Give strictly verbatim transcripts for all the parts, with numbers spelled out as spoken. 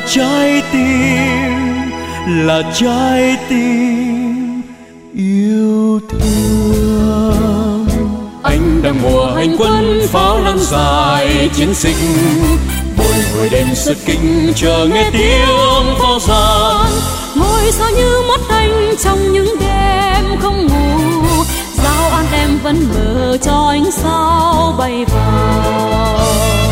trái tim, là trái tim yêu thương. Anh đang mùa hành quân pháo lăng dài chiến dịch, bồi hồi đêm xuất kinh chờ nghe tiếng pháo giàn. Ngôi sao như mắt anh trong những đêm không ngủ, giao an em vẫn mở cho ánh sao bay vào.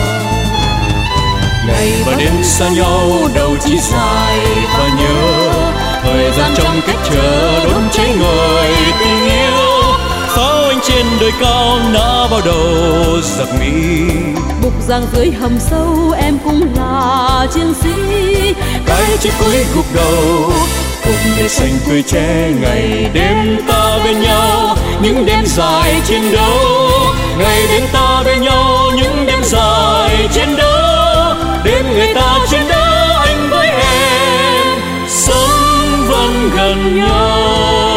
Ngày và đêm xa nhau đâu chỉ dài và nhớ, thời gian trong cách chờ đốt cháy ngời tình yêu. Pháo anh trên đồi cao nã vào đầu giặc Mỹ, Bục giang dưới hầm sâu em cũng là chiến sĩ. Cái chết cuối gục đầu, cùng để xanh tươi che ngày đêm ta bên nhau. Những đêm dài chiến đấu, ngày đêm ta bên nhau. Những đêm dài chiến đấu, đêm ngày ta chiến đấu. Anh với em sống vẫn gần nhau.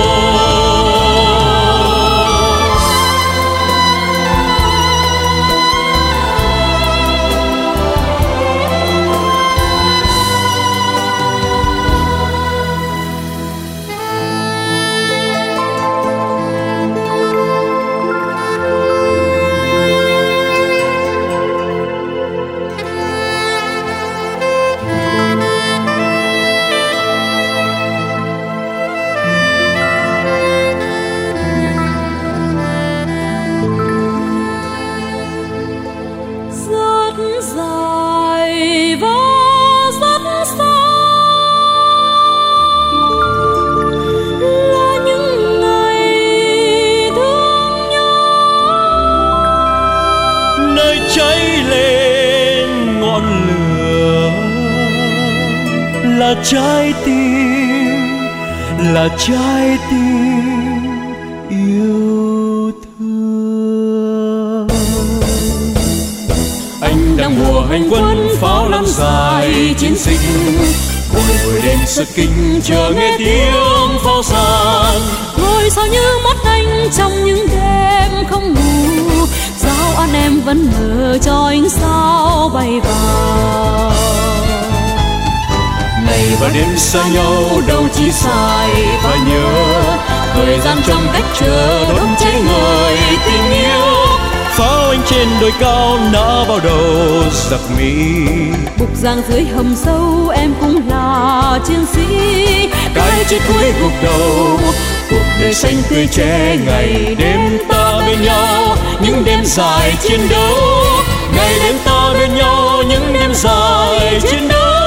Dài và rất xa là những ngày thương nhớ, nơi cháy lên ngọn lửa, là trái tim, là trái tim yêu thương. Anh đang mùa hành quân pháo lăng dài chiến dịch, bồi hồi đêm xuất kinh chờ nghe tiếng pháo giàn. ngôi sao như mắt anh trong những đêm không ngủ, giao an em vẫn mở cho ánh sao bay vào. Ngày và đêm xa nhau đâu chỉ dài và nhớ, thời gian trong cách chờ đốt cháy ngời tình yêu. Pháo anh trên đồi cao nã vào đầu giặc Mỹ, Bục giang dưới hầm sâu em cũng là chiến sĩ. Cái chết cuối gục đầu, cuộc đời xanh tươi che ngày đêm ta bên nhau. Những đêm dài chiến đấu, ngày đêm ta bên nhau. Những đêm dài chiến đấu.